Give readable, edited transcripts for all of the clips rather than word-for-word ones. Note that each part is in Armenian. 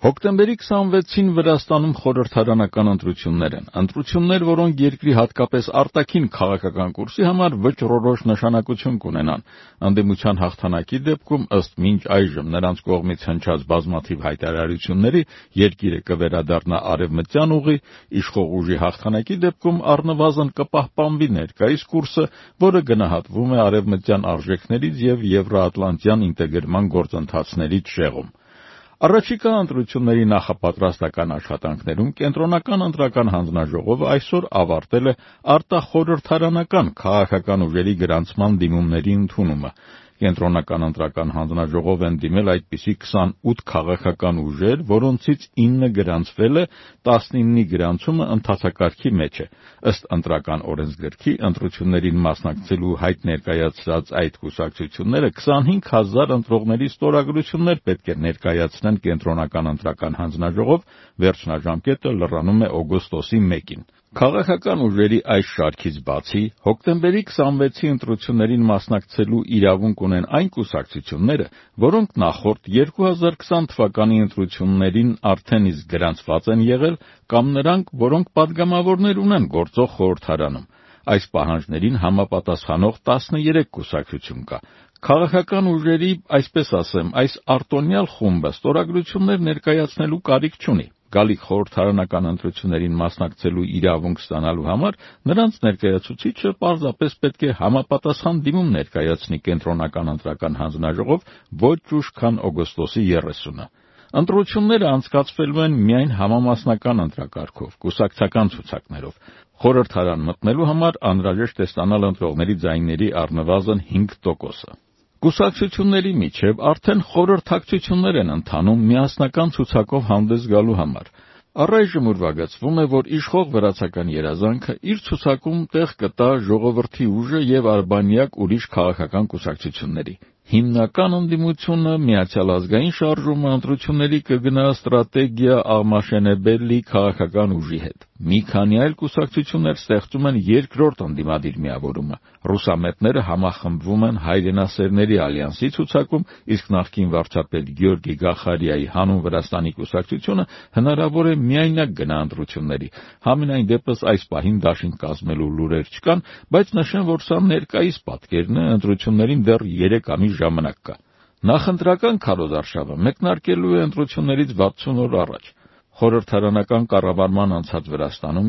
Հոկտեմբերի 26-ին Վրաստանում խորհրդարանական ընտրություններ են։ Ընտրություններ, որոնք երկրի հատկապես արտաքին քաղաքական կուրսի համար վճռորոշ նշանակություն կունենան։ Ընդդիմության հաղթանակի դեպքում, ըստ մինչ այժմ նրանց կողմից հնչած բազմաթիվ հայտարարությունների, երկիրը կվերադառնա արևմտյան ուղի, իշխող ուժի հաղթանակի դեպքում առնվազն կպահպանվի ներկայիս կուրսը, որը գնահատվում է արևմտյան արժեքներից և եվրոատլանտյան ինտեգրման գործընթացներից շեղում։ Առաջիկա ընտրությունների նախապատրաստական աշխատանքներում կենտրոնական ընտրական հանձնաժողովը այսօր ավարտել է արտախորհրդարանական քաղաքական ուժերի գրանցման դիմումների ընդունումը։ Կենտրոնական ընտրական հանձնաժողով են դիմել այդպիսի 28 քաղաքական ուժեր, որոնցից 9 գրանցվել է, 19-ի գրանցումը ընթացակարգի մեջ է։ Ըստ ընտրական օրենսգրքի, ընտրություններին մասնակցելու հայտ ներկայացրած այդ կուսակցությունները 25,000 ընտրողների ստորագրություններ պետք է ներկայացնեն կենտրոնական ընտրական հանձնաժողով, վերջնաժամկետը լրանում է օգոստոսի 1-ին։ Քաղաքական ուժերի այս շարքից բացի, հոկտեմբերի 26-ի ընտրություններին մասնակցելու իրավունք ունեն այն կուսակցությունները, որոնք նախորդ 2020 թվականի ընտրություններին արդեն իսկ գրանցված են եղել, կամ նրանք, որոնք падգամավորներ ունեն գործող խորհրդարանում։ Այս պահանջներին համապատասխանող 13 կուսակցություն կա։ Քաղաքական ուժերի, այսպես ասեմ, այս արտոնյալ խումբը ստորագրություններ ներկայացնելու կարիք չունի։ Գալիք խորհրդարանական ընտրություններին մասնակցելու իրավունք ստանալու համար նրանց ներկայացուցիչը պարզապես պետք է համապատասխան դիմում ներկայացնի կենտրոնական ընտրական հանձնաժողով ոչ ուշ, քան օգոստոսի 30-ը։ Ընտրությունները անցկացվելու են միայն համամասնական ընտրակարգով, կուսակցական ցուցակներով։ Խորհրդարան մտնելու համար անհրաժեշտ է ստանալ ընտրողների ձայների առնվազն 5%-ը։ Կուսակցությունների միջև արդեն խորհրդակցություններ են ընթանում միասնական ցուցակով հանդես գալու համար։ Առայժմ ուրվագծվում է, որ իշխող վրացական երազանքը իր ցուցակում տեղ կտա ժողովրդի ուժը և արբանյակ ուրիշ քաղաքական կուսակցությունների։ Հիմնական ընդդիմությունը Միացյալ ազգային շարժումը ընտրությունների կգնա ստրատեգիա Աղմաշենեբելի քաղաքական ուժի հետ։ Մի քանի այլ կուսակցություններ ստեղծում են երկրորդ ընդդիմադիր միավորումը։ Ռուսամետները համախմբվում են Հայրենասերների ալյանսի ցուցակում, իսկ նախկին վարչապետ Գյորգի Գախարիայի Հանուն Վրաստանի կուսակցությունը հնարավոր է միայնակ գնա ընտրությունների։ Համենայն դեպս այս պահին դաշինք կազմելու լուրեր չկան, բայց նշեմ, որ սա ներկայիս պատկերն է, ընտրություններին դեռ 3 ամիս ժամանակ կա։ Նախընտրական քարոզարշավը մեկնարկելու է ընտրություններից 60 օր առաջ։ Խորհրդարանական կառավարման անցած Վրաստանում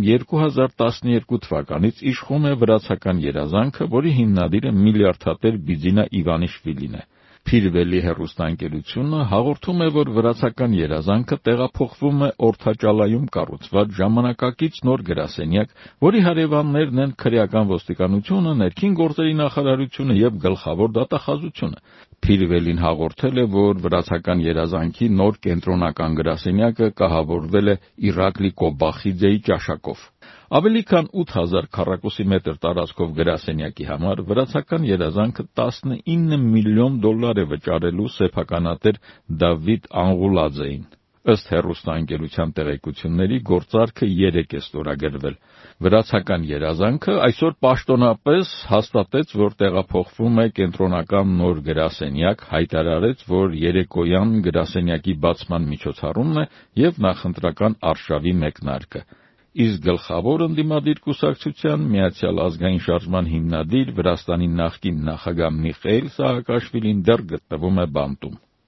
2012 թվականից իշխում է վրացական երազանքը, որի հիմնադիրը միլիարդատեր Բիձինա Իվանիշվիլին է։ Փիրվելի հեռուստաընկերությունը հաղորդում է, որ վրացական երազանքը տեղափոխվում է Օրթաճալայում կառուցված ժամանակակից նոր գրասենյակ, որի հարևաններն են քրեական ոստիկանությունը, ներքին գործերի նախարարությունը և գլխավոր դատախազությունը։ Փիրվելին հաղորդել է, որ վրացական երազանքի նոր կենտրոնական գրասենյակը կահավորվել է Իրակլի Կոբախիձեի ճաշակով։ Ավելի քան 8000 քառակուսի մետր տարածքով գրասենյակի համար վրացական երազանքը $19 միլիոն է վճարելու սեփականատեր Դավիթ Անղուլաձեին։ Ըստ հեռուստաընկերության տեղեկությունների, գործարքը 3 է ստորագրվել։ Վրացական երազանքը այսօր պաշտոնապես հաստատեց, որ տեղափոխվում է կենտրոնական նոր գրասենյակ, հայտարարեց, որ երեկոյան գրասենյակի բացման միջոցառումն է և նախընտրական արշավի մեկնարկը։ Իսկ գլխավոր ընդդիմադիր կուսակցության Միացյալ ազգային շարժման հիմնադիր Վրաստանի նախկին նախագահ Միխեիլ Սահակաշվիլին դեռ գտնվում է բանտում։